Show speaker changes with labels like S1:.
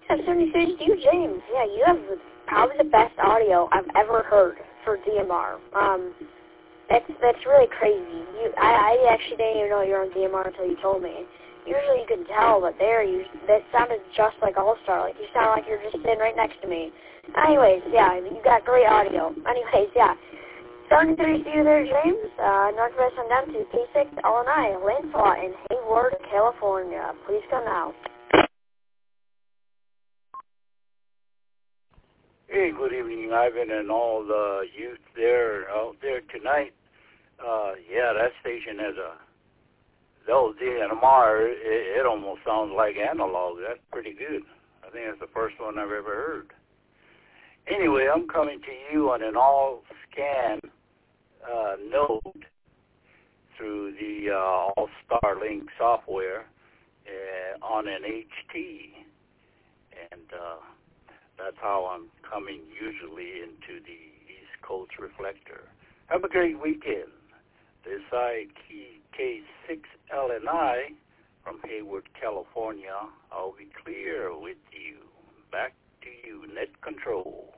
S1: Yeah, 73 to you, James. Yeah, you have probably the best audio I've ever heard for DMR. That's really crazy. I actually didn't even know you were on DMR until you told me. Usually you can tell, but that sounded just like All-Star. Like, you sound like you're just sitting right next to me. Anyways, yeah, you got great audio. Anyways, yeah. 73 to you there, James. Northwest on down to P6, Illinois, Lancelot in Hayward, California. Please come out.
S2: Hey, good evening, Ivan, and all the youth out there tonight. Yeah, that station has the old DMR. It almost sounds like analog. That's pretty good. I think that's the first one I've ever heard. Anyway, I'm coming to you on an all-scan node through the All-Star-Link software on an HT. And that's how I'm coming usually into the East Coast reflector. Have a great weekend. This K6LNI from Hayward, California. I'll be clear with you. Back to you, Net Control.